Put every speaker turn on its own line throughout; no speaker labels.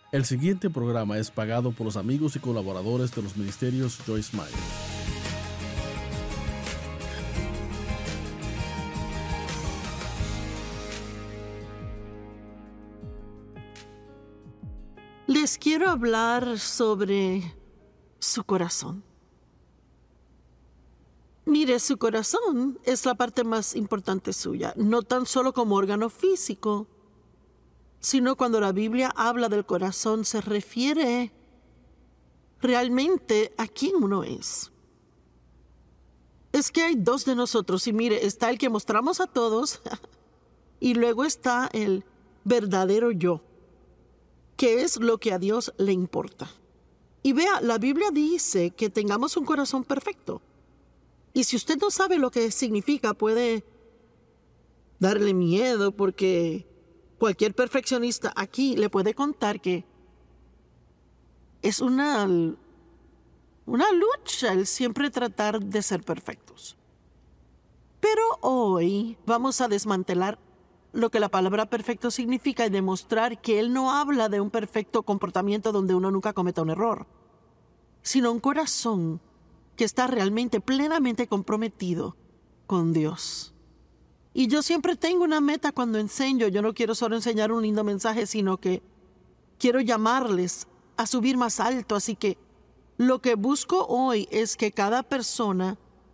El siguiente programa es pagado por los amigos y colaboradores de los ministerios Joyce Meyer.
Les quiero hablar sobre su corazón. Mire, su corazón es la parte más importante suya, no tan solo como órgano físico, sino cuando la Biblia habla del corazón se refiere realmente a quién uno es. Es que hay dos de nosotros y mire, está el que mostramos a todos y luego está el verdadero yo, que es lo que a Dios le importa. Y vea, la Biblia dice que tengamos un corazón perfecto. Y si usted no sabe lo que significa, puede darle miedo porque cualquier perfeccionista aquí le puede contar que es una lucha el siempre tratar de ser perfectos. Pero hoy vamos a desmantelar lo que la palabra perfecto significa y demostrar que Él no habla de un perfecto comportamiento donde uno nunca cometa un error, sino un corazón que está realmente, plenamente comprometido con Dios. Y yo siempre tengo una meta cuando enseño. Yo no quiero solo enseñar un lindo mensaje, sino que quiero llamarles a subir más alto. Así que lo que busco hoy es que cada persona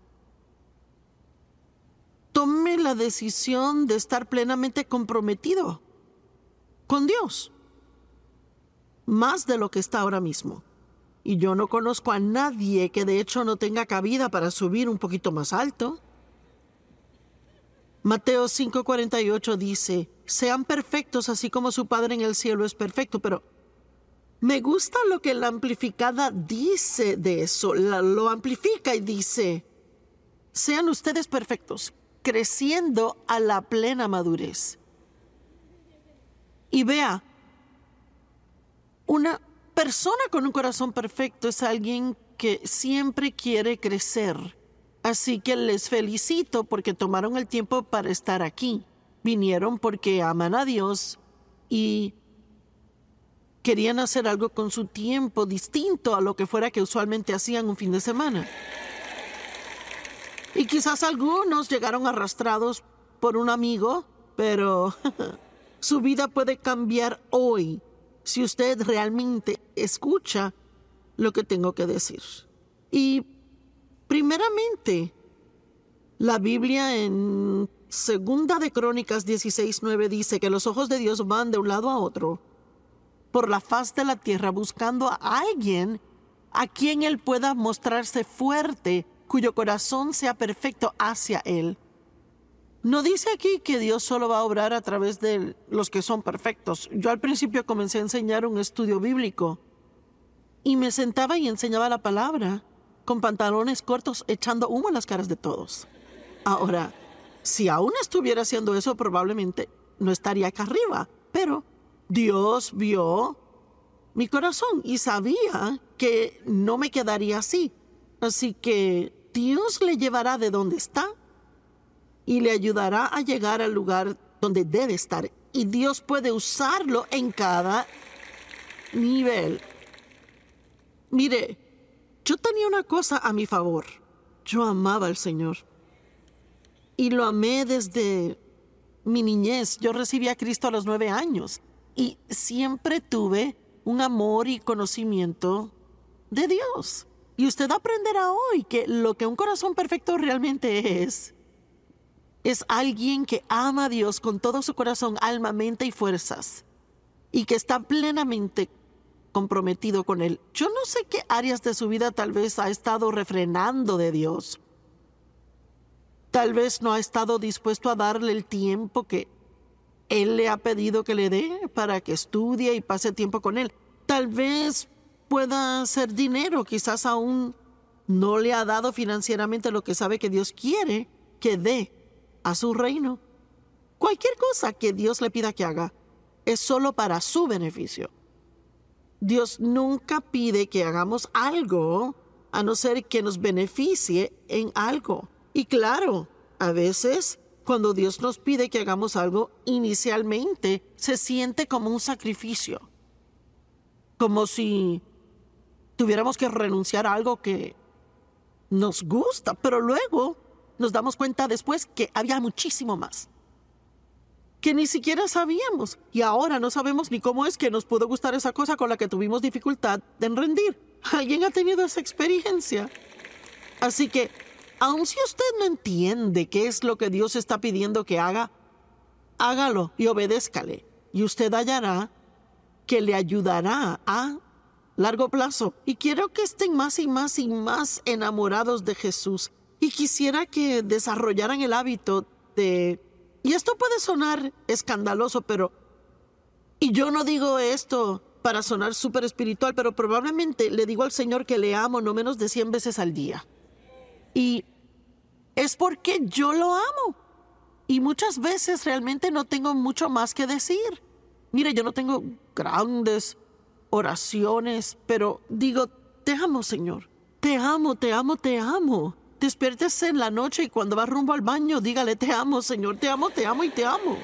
tome la decisión de estar plenamente comprometido con Dios, más de lo que está ahora mismo. Y yo no conozco a nadie que de hecho no tenga cabida para subir un poquito más alto. Mateo 5:48 dice, sean perfectos así como su Padre en el cielo es perfecto. Pero me gusta lo que la amplificada dice de eso. Lo amplifica y dice, sean ustedes perfectos, creciendo a la plena madurez. Y vea, una persona con un corazón perfecto es alguien que siempre quiere crecer. Así que les felicito porque tomaron el tiempo para estar aquí. Vinieron porque aman a Dios y querían hacer algo con su tiempo distinto a lo que fuera que usualmente hacían un fin de semana. Y quizás algunos llegaron arrastrados por un amigo, pero su vida puede cambiar hoy si usted realmente escucha lo que tengo que decir. Y primeramente, la Biblia en 2 de Crónicas 16:9 dice que los ojos de Dios van de un lado a otro por la faz de la tierra buscando a alguien a quien Él pueda mostrarse fuerte, cuyo corazón sea perfecto hacia Él. No dice aquí que Dios solo va a obrar a través de los que son perfectos. Yo al principio comencé a enseñar un estudio bíblico y me sentaba y enseñaba la palabra con pantalones cortos echando humo en las caras de todos. Ahora, si aún estuviera haciendo eso, probablemente no estaría acá arriba. Pero Dios vio mi corazón y sabía que no me quedaría así. Así que Dios le llevará de donde está y le ayudará a llegar al lugar donde debe estar. Y Dios puede usarlo en cada nivel. Mire, yo tenía una cosa a mi favor. Yo amaba al Señor. Y lo amé desde mi niñez. Yo recibí a Cristo a los 9 años. Y siempre tuve un amor y conocimiento de Dios. Y usted aprenderá hoy que lo que un corazón perfecto realmente es alguien que ama a Dios con todo su corazón, alma, mente y fuerzas, y que está plenamente comprometido con Él. Yo no sé qué áreas de su vida tal vez ha estado refrenando de Dios. Tal vez no ha estado dispuesto a darle el tiempo que Él le ha pedido que le dé para que estudie y pase tiempo con Él. Tal vez pueda ser dinero, quizás aún no le ha dado financieramente lo que sabe que Dios quiere que dé a su reino. Cualquier cosa que Dios le pida que haga es solo para su beneficio. Dios nunca pide que hagamos algo a no ser que nos beneficie en algo. Y claro, a veces cuando Dios nos pide que hagamos algo, inicialmente se siente como un sacrificio. como si tuviéramos que renunciar a algo que nos gusta, pero luego nos damos cuenta después que había muchísimo más, que ni siquiera sabíamos, y ahora no sabemos ni cómo es que nos pudo gustar esa cosa con la que tuvimos dificultad en rendir. ¿Alguien ha tenido esa experiencia? Así que, aun si usted no entiende qué es lo que Dios está pidiendo que haga, hágalo y obedézcale, y usted hallará que le ayudará a largo plazo. Y quiero que estén más y más y más enamorados de Jesús. Y quisiera que desarrollaran el hábito de... Y esto puede sonar escandaloso, pero... Y yo no digo esto para sonar súper espiritual, pero probablemente le digo al Señor que le amo no menos de 100 veces al día. Y es porque yo lo amo. Y muchas veces realmente no tengo mucho más que decir. Mire, yo no tengo grandes oraciones, pero digo, te amo, Señor. Te amo, te amo, te amo. Despiértese en la noche y cuando va rumbo al baño, dígale, te amo, Señor, te amo y te amo.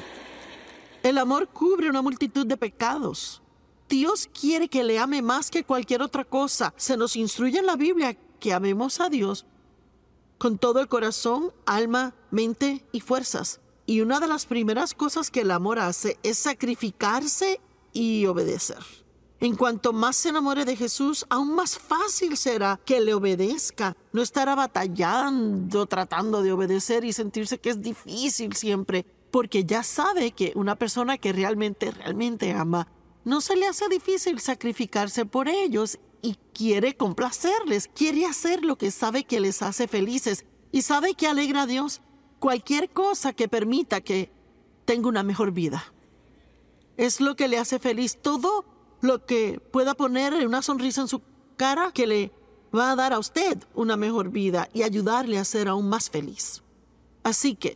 El amor cubre una multitud de pecados. Dios quiere que le ame más que cualquier otra cosa. Se nos instruye en la Biblia que amemos a Dios con todo el corazón, alma, mente y fuerzas. Y una de las primeras cosas que el amor hace es sacrificarse y obedecer. En cuanto más se enamore de Jesús, aún más fácil será que le obedezca. No estará batallando, tratando de obedecer y sentirse que es difícil siempre, porque ya sabe que una persona que realmente ama, no se le hace difícil sacrificarse por ellos y quiere complacerles, quiere hacer lo que sabe que les hace felices y sabe que alegra a Dios. Cualquier cosa que permita que tenga una mejor vida es lo que le hace feliz. Todo lo que pueda poner una sonrisa en su cara que le va a dar a usted una mejor vida y ayudarle a ser aún más feliz. Así que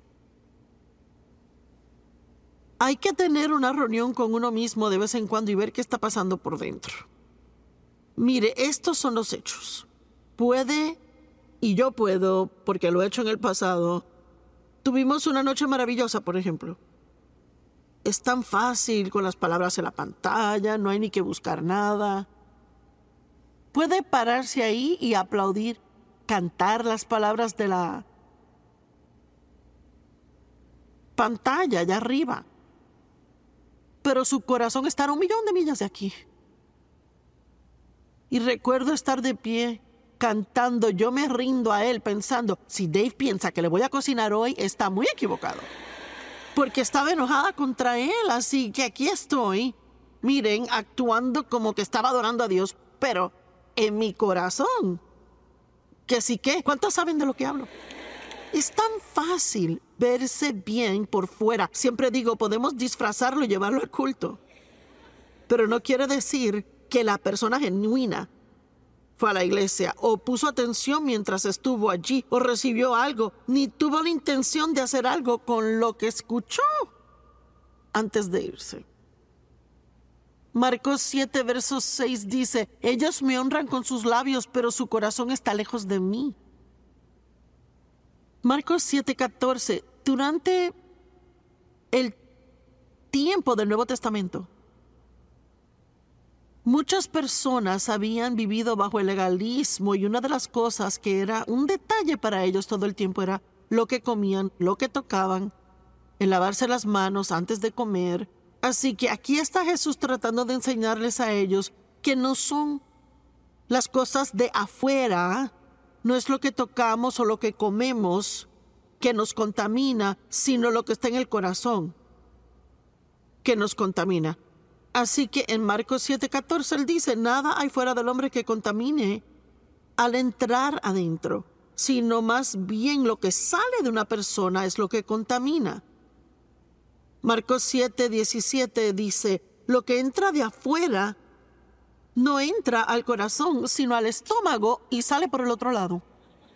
hay que tener una reunión con uno mismo de vez en cuando y ver qué está pasando por dentro. Mire, estos son los hechos. Puede, y yo puedo, porque lo he hecho en el pasado. Tuvimos una noche maravillosa, por ejemplo. Es tan fácil con las palabras en la pantalla, no hay ni que buscar nada. Puede pararse ahí y aplaudir, cantar las palabras de la pantalla allá arriba. Pero su corazón está a 1.000.000 de millas de aquí. Y recuerdo estar de pie, cantando, yo me rindo a él pensando, si Dave piensa que le voy a cocinar hoy, está muy equivocado. Porque estaba enojada contra él, así que aquí estoy, miren, actuando como que estaba adorando a Dios, pero en mi corazón, que sí que, ¿cuántos saben de lo que hablo? Es tan fácil verse bien por fuera. Siempre digo, podemos disfrazarlo y llevarlo al culto. Pero no quiere decir que la persona genuina fue a la iglesia o puso atención mientras estuvo allí o recibió algo, ni tuvo la intención de hacer algo con lo que escuchó antes de irse. Marcos 7, verso 6 dice, ellos me honran con sus labios, pero su corazón está lejos de mí. Marcos 7:14, durante el tiempo del Nuevo Testamento, muchas personas habían vivido bajo el legalismo y una de las cosas que era un detalle para ellos todo el tiempo era lo que comían, lo que tocaban, el lavarse las manos antes de comer. Así que aquí está Jesús tratando de enseñarles a ellos que no son las cosas de afuera, no es lo que tocamos o lo que comemos que nos contamina, sino lo que está en el corazón que nos contamina. Así que en Marcos 7:14 él dice, nada hay fuera del hombre que contamine al entrar adentro, sino más bien lo que sale de una persona es lo que contamina. Marcos 7:17 dice, lo que entra de afuera no entra al corazón, sino al estómago y sale por el otro lado.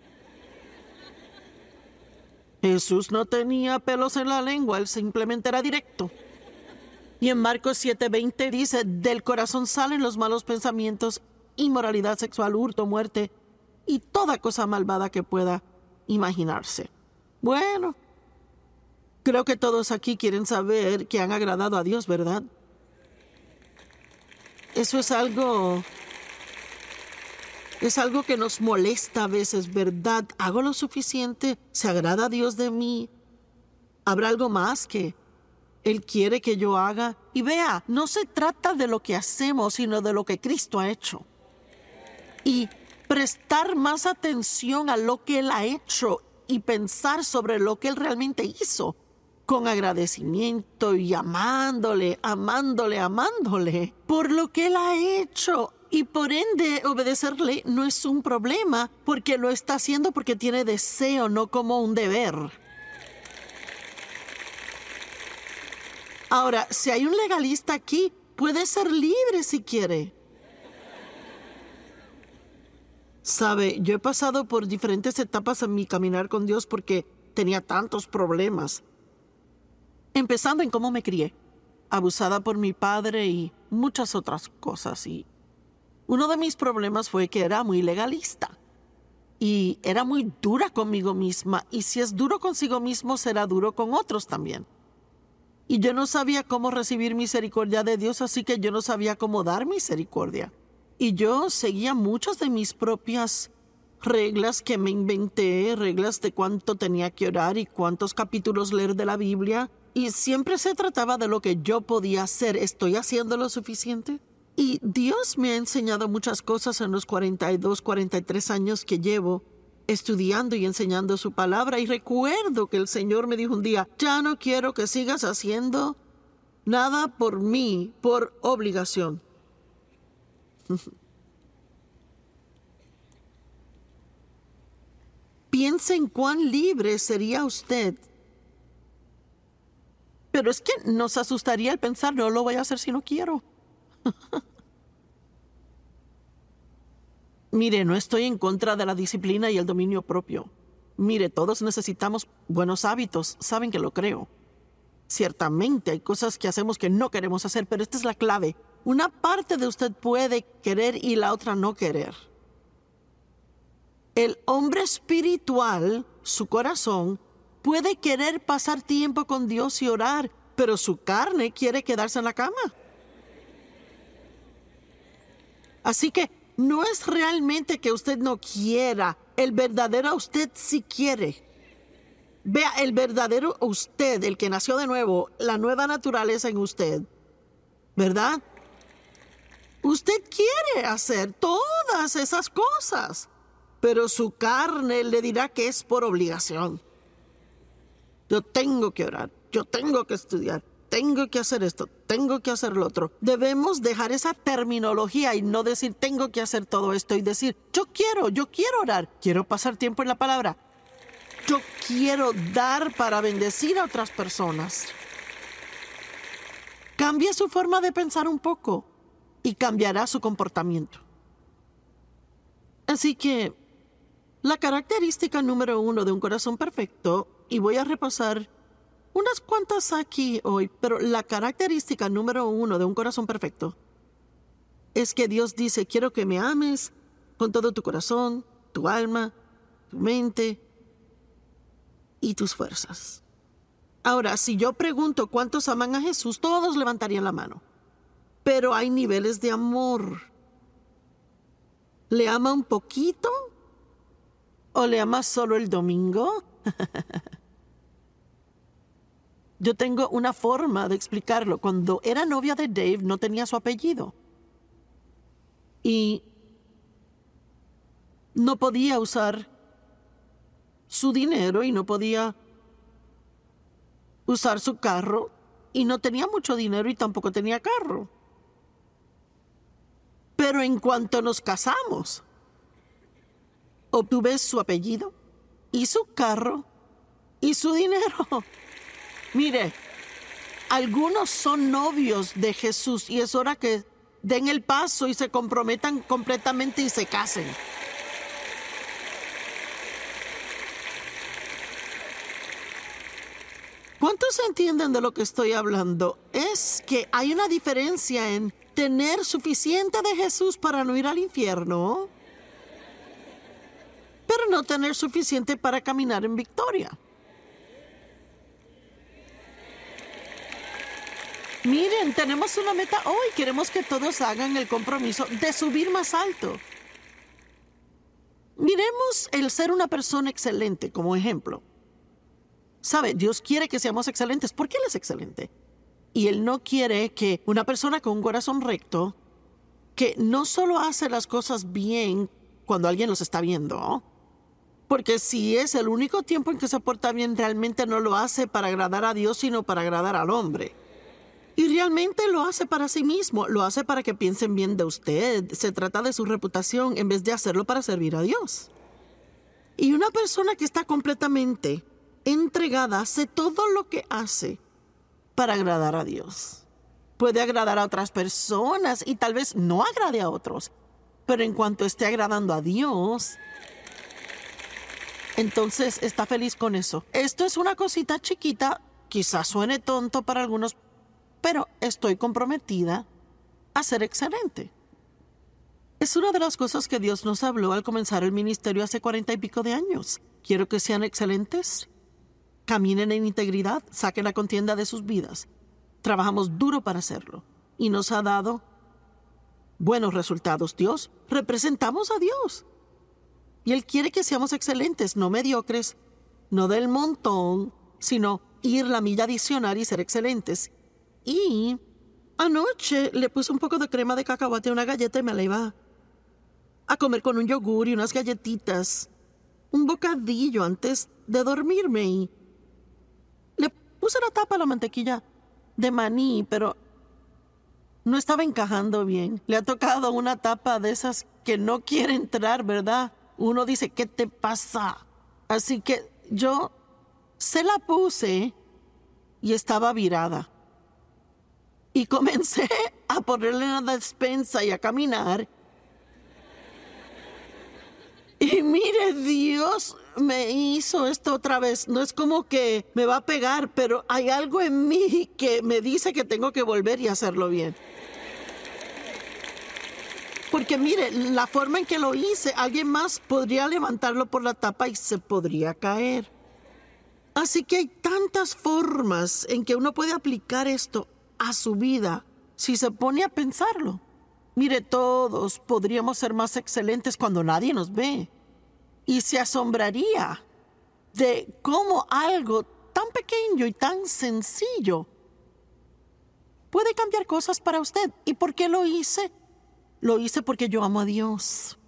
Jesús no tenía pelos en la lengua, él simplemente era directo. Y en Marcos 7:20 dice, del corazón salen los malos pensamientos, inmoralidad sexual, hurto, muerte y toda cosa malvada que pueda imaginarse. Bueno, creo que todos aquí quieren saber que han agradado a Dios, ¿verdad? Eso es algo que nos molesta a veces, ¿verdad? ¿Hago lo suficiente? ¿Se agrada a Dios de mí? ¿Habrá algo más que Él quiere que yo haga? Y vea, no se trata de lo que hacemos, sino de lo que Cristo ha hecho. Y prestar más atención a lo que Él ha hecho y pensar sobre lo que Él realmente hizo, con agradecimiento y amándole por lo que Él ha hecho. Y por ende, obedecerle no es un problema, porque lo está haciendo porque tiene deseo, no como un deber. Ahora, si hay un legalista aquí, puede ser libre si quiere. Sabe, yo he pasado por diferentes etapas en mi caminar con Dios porque tenía tantos problemas. Empezando en cómo me crié, abusada por mi padre y muchas otras cosas. Y uno de mis problemas fue que era muy legalista y era muy dura conmigo misma. Y si es duro consigo mismo, será duro con otros también. Y yo no sabía cómo recibir misericordia de Dios, así que yo no sabía cómo dar misericordia. Y yo seguía muchas de mis propias reglas que me inventé, reglas de cuánto tenía que orar y cuántos capítulos leer de la Biblia. Y siempre se trataba de lo que yo podía hacer. ¿Estoy haciendo lo suficiente? Y Dios me ha enseñado muchas cosas en los 42, 43 años que llevo estudiando y enseñando su palabra. Y recuerdo que el Señor me dijo un día, ya no quiero que sigas haciendo nada por mí, por obligación. Piense en cuán libre sería usted. Pero es que nos asustaría el pensar, no lo voy a hacer si no quiero. Mire, no estoy en contra de la disciplina y el dominio propio. Mire, todos necesitamos buenos hábitos, saben que lo creo. Ciertamente hay cosas que hacemos que no queremos hacer, pero esta es la clave. Una parte de usted puede querer y la otra no querer. El hombre espiritual, su corazón, puede querer pasar tiempo con Dios y orar, pero su carne quiere quedarse en la cama. Así que no es realmente que usted no quiera. El verdadero usted sí quiere. Vea, el verdadero usted, el que nació de nuevo, la nueva naturaleza en usted, ¿verdad? Usted quiere hacer todas esas cosas, pero su carne le dirá que es por obligación. Yo tengo que orar, yo tengo que estudiar, tengo que hacer esto, tengo que hacer lo otro. Debemos dejar esa terminología y no decir tengo que hacer todo esto y decir yo quiero orar, quiero pasar tiempo en la palabra, yo quiero dar para bendecir a otras personas. Cambie su forma de pensar un poco y cambiará su comportamiento. Así que la característica número 1 de un corazón perfecto, y voy a repasar unas cuantas aquí hoy, pero la característica número 1 de un corazón perfecto es que Dios dice, quiero que me ames con todo tu corazón, tu alma, tu mente y tus fuerzas. Ahora, si yo pregunto cuántos aman a Jesús, todos levantarían la mano. Pero hay niveles de amor. ¿Le ama un poquito? ¿O le ama solo el domingo? Yo tengo una forma de explicarlo. Cuando era novia de Dave, no tenía su apellido. Y no podía usar su dinero y no podía usar su carro. Y no tenía mucho dinero y tampoco tenía carro. Pero en cuanto nos casamos, obtuve su apellido y su carro y su dinero. Mire, algunos son novios de Jesús y es hora que den el paso y se comprometan completamente y se casen. ¿Cuántos entienden de lo que estoy hablando? Es que hay una diferencia en tener suficiente de Jesús para no ir al infierno, pero no tener suficiente para caminar en victoria. Miren, tenemos una meta hoy. Queremos que todos hagan el compromiso de subir más alto. Miremos el ser una persona excelente como ejemplo. ¿Sabe? Dios quiere que seamos excelentes porque Él es excelente. Y Él no quiere que una persona con un corazón recto, que no solo hace las cosas bien cuando alguien los está viendo, porque si es el único tiempo en que se porta bien, realmente no lo hace para agradar a Dios, sino para agradar al hombre. Y realmente lo hace para sí mismo, lo hace para que piensen bien de usted. Se trata de su reputación en vez de hacerlo para servir a Dios. Y una persona que está completamente entregada hace todo lo que hace para agradar a Dios. Puede agradar a otras personas y tal vez no agrade a otros, pero en cuanto esté agradando a Dios, entonces está feliz con eso. Esto es una cosita chiquita, quizás suene tonto para algunos, pero estoy comprometida a ser excelente. Es una de las cosas que Dios nos habló al comenzar el ministerio hace 40 y pico de años. Quiero que sean excelentes, caminen en integridad, saquen la contienda de sus vidas. Trabajamos duro para hacerlo y nos ha dado buenos resultados. Dios, representamos a Dios. Y Él quiere que seamos excelentes, no mediocres, no del montón, sino ir la milla adicional y ser excelentes. Y anoche le puse un poco de crema de cacahuate a una galleta y me la iba a comer con un yogur y unas galletitas, un bocadillo antes de dormirme, y le puse la tapa a la mantequilla de maní, pero no estaba encajando bien. Le ha tocado una tapa de esas que no quiere entrar, ¿verdad? Uno dice, ¿qué te pasa? Así que yo se la puse y estaba virada. Y comencé a ponerle en la despensa y a caminar. Y mire, Dios me hizo esto otra vez. No es como que me va a pegar, pero hay algo en mí que me dice que tengo que volver y hacerlo bien. Porque mire, la forma en que lo hice, alguien más podría levantarlo por la tapa y se podría caer. Así que hay tantas formas en que uno puede aplicar esto a su vida si se pone a pensarlo. Mire, todos podríamos ser más excelentes cuando nadie nos ve. Y se asombraría de cómo algo tan pequeño y tan sencillo puede cambiar cosas para usted. ¿Y por qué lo hice? Lo hice porque yo amo a Dios.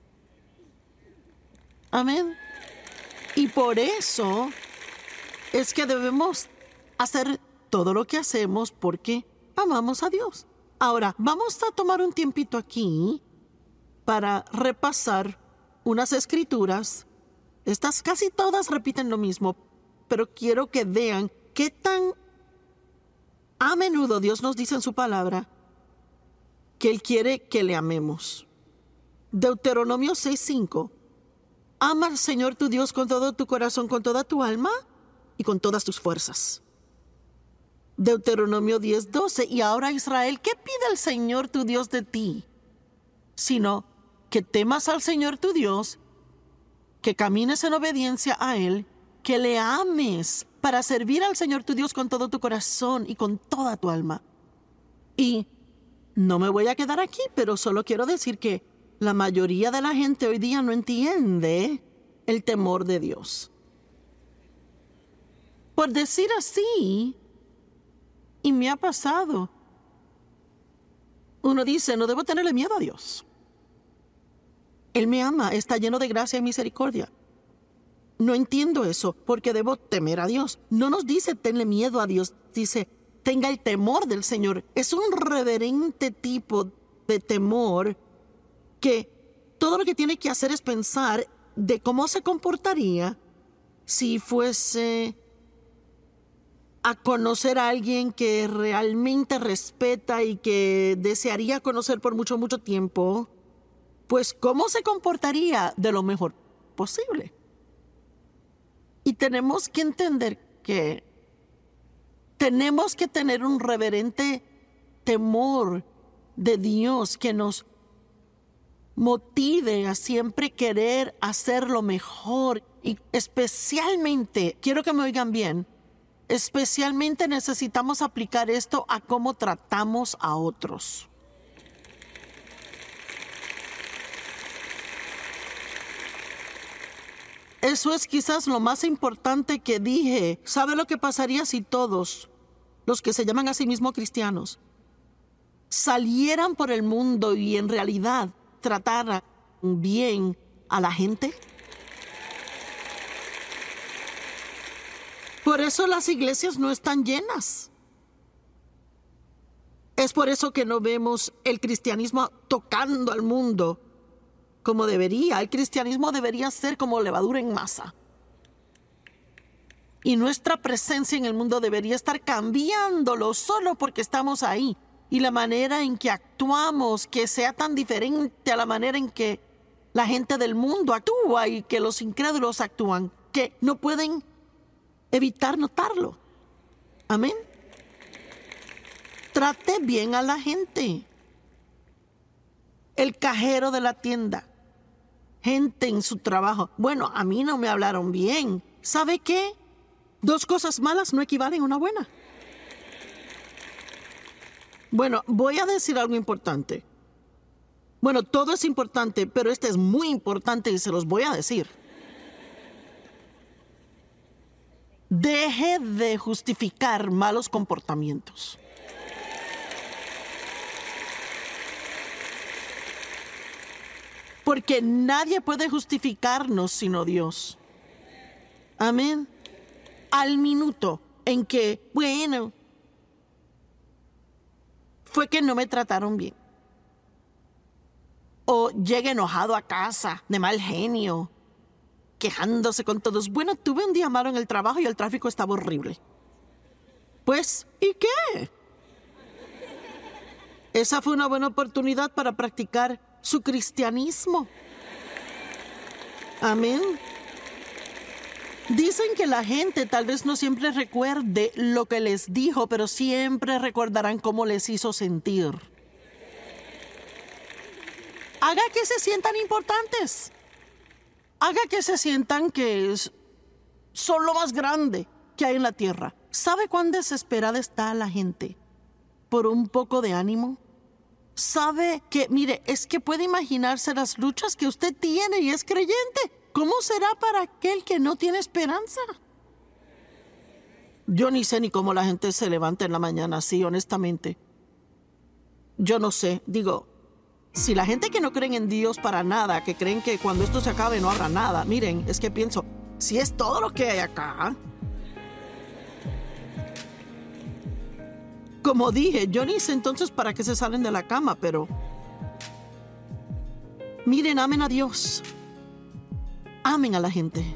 Amén. Y por eso es que debemos hacer todo lo que hacemos porque amamos a Dios. Ahora, vamos a tomar un tiempito aquí para repasar unas escrituras. Estas casi todas repiten lo mismo, pero quiero que vean qué tan a menudo Dios nos dice en su palabra que Él quiere que le amemos. Deuteronomio 6:5. Ama al Señor tu Dios con todo tu corazón, con toda tu alma y con todas tus fuerzas. Deuteronomio 10:12. Y ahora, Israel, ¿qué pide el Señor tu Dios de ti? Sino que temas al Señor tu Dios, que camines en obediencia a Él, que le ames para servir al Señor tu Dios con todo tu corazón y con toda tu alma. Y no me voy a quedar aquí, pero solo quiero decir que la mayoría de la gente hoy día no entiende el temor de Dios. Por decir así, y me ha pasado, uno dice, no debo tenerle miedo a Dios. Él me ama, está lleno de gracia y misericordia. No entiendo eso, porque debo temer a Dios. No nos dice tenle miedo a Dios, dice tenga el temor del Señor. Es un reverente tipo de temor que todo lo que tiene que hacer es pensar de cómo se comportaría si fuese a conocer a alguien que realmente respeta y que desearía conocer por mucho, mucho tiempo. Pues cómo se comportaría de lo mejor posible. Y tenemos que entender que tenemos que tener un reverente temor de Dios que nos motive a siempre querer hacer lo mejor. Y especialmente, quiero que me oigan bien, Especialmente necesitamos aplicar esto a cómo tratamos a otros. Eso es quizás lo más importante que dije. ¿Sabe lo que pasaría si todos los que se llaman a sí mismos cristianos salieran por el mundo y en realidad trataran bien a la gente? Por eso las iglesias no están llenas. Es por eso que no vemos el cristianismo tocando al mundo como debería. El cristianismo debería ser como levadura en masa. Y nuestra presencia en el mundo debería estar cambiándolo solo porque estamos ahí. Y la manera en que actuamos, que sea tan diferente a la manera en que la gente del mundo actúa y que los incrédulos actúan, que no pueden evitar notarlo. Amén. Trate bien a la gente. El cajero de la tienda. Gente en su trabajo. Bueno, a mí no me hablaron bien. ¿Sabe qué? 2 cosas malas no equivalen a una buena. Bueno, voy a decir algo importante. Bueno, todo es importante, pero este es muy importante y se los voy a decir. Deje de justificar malos comportamientos. Porque nadie puede justificarnos sino Dios. Amén. Al minuto en que, bueno, fue que no me trataron bien. O llegue enojado a casa, de mal genio, quejándose con todos. Bueno, tuve un día malo en el trabajo y el tráfico estaba horrible. Pues, ¿y qué? Esa fue una buena oportunidad para practicar su cristianismo. Amén. Dicen que la gente tal vez no siempre recuerde lo que les dijo, pero siempre recordarán cómo les hizo sentir. Haga que se sientan importantes. Haga que se sientan que son lo más grande que hay en la tierra. ¿Sabe cuán desesperada está la gente por un poco de ánimo? ¿Sabe que, mire, es que puede imaginarse las luchas que usted tiene y es creyente? ¿Cómo será para aquel que no tiene esperanza? Yo ni sé ni cómo la gente se levanta en la mañana así, honestamente. Yo no sé, digo, si la gente que no creen en Dios para nada, que creen que cuando esto se acabe no habrá nada, miren, es que pienso, si es todo lo que hay acá. Como dije, yo ni sé entonces para qué se salen de la cama, pero miren, amen a Dios. Amen a la gente.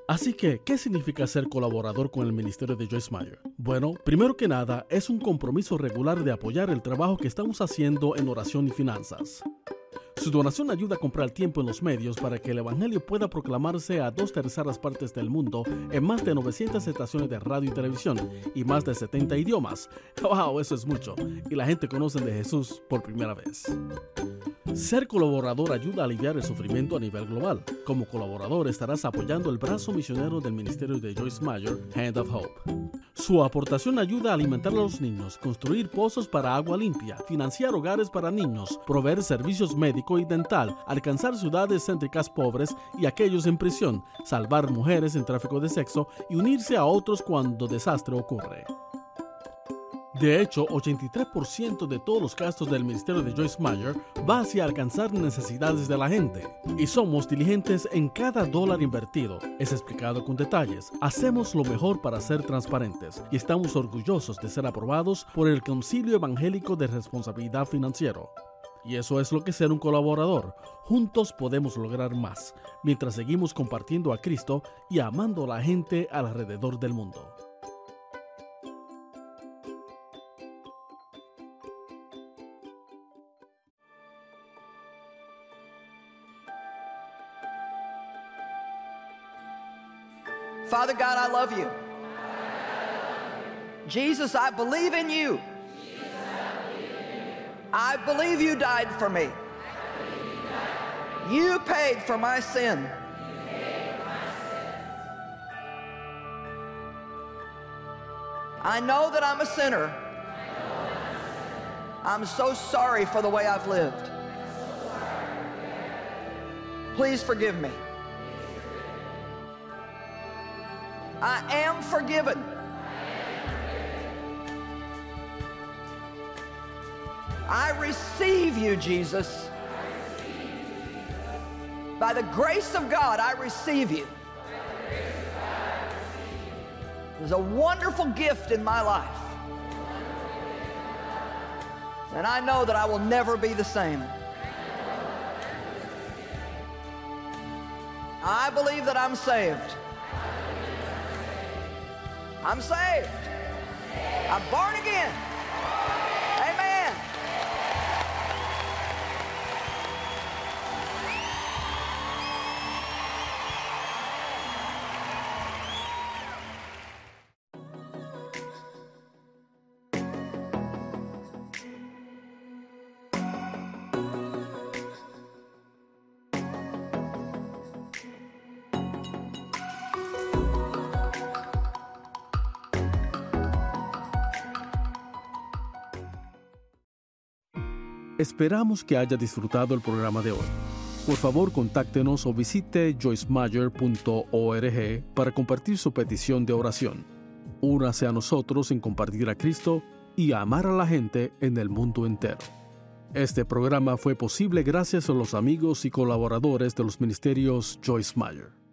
Así que, ¿qué significa ser colaborador con el ministerio de Joyce Meyer? Bueno, primero que nada, es un compromiso regular de apoyar el trabajo que estamos haciendo en oración y finanzas. Su donación ayuda a comprar tiempo en los medios para que el evangelio pueda proclamarse a 2/3 partes del mundo en más de 900 estaciones de radio y televisión y más de 70 idiomas. ¡Wow! Eso es mucho. Y la gente conoce de Jesús por primera vez. Ser colaborador ayuda a aliviar el sufrimiento a nivel global. Como colaborador estarás apoyando el brazo misionero del ministerio de Joyce Meyer, Hand of Hope. Su aportación ayuda a alimentar a los niños, construir pozos para agua limpia, financiar hogares para niños, proveer servicios médico y dental, alcanzar ciudades céntricas pobres y aquellos en prisión, salvar mujeres en tráfico de sexo y unirse a otros cuando desastre ocurre. De hecho, 83% de todos los gastos del ministerio de Joyce Meyer va hacia alcanzar necesidades de la gente. Y somos diligentes en cada dólar invertido. Es explicado con detalles. Hacemos lo mejor para ser transparentes y estamos orgullosos de ser aprobados por el Concilio Evangélico de Responsabilidad Financiera. Y eso es lo que es ser un colaborador. Juntos podemos lograr más, mientras seguimos compartiendo a Cristo y amando a la gente alrededor del mundo.
Father God, I love you. Jesus, I believe in you. I believe you died for me. You paid for my sin. I know that I'm a sinner. I'm so sorry for the way I've lived. Please forgive me. I am forgiven. I receive you, Jesus. By the grace of God, I receive you. There's a wonderful gift in my life. And I know that I will never be the same. I believe that I'm saved. I'm saved. I'm born again. Amen.
Esperamos que haya disfrutado el programa de hoy. Por favor, contáctenos o visite joycemeyer.org para compartir su petición de oración. Únase a nosotros en compartir a Cristo y a amar a la gente en el mundo entero. Este programa fue posible gracias a los amigos y colaboradores de los ministerios Joyce Meyer.